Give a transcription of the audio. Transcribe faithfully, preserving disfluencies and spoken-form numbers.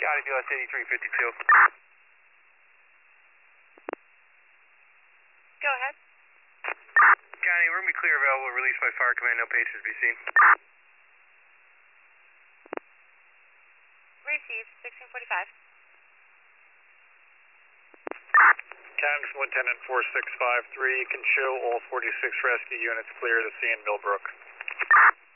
County U S eighty-three fifty-two. Go ahead. County, room be clear, available, released by fire command, no patients be seen. Received, sixteen forty-five. County Lieutenant four six five three, you can show all forty-six rescue units clear to sea in Millbrook.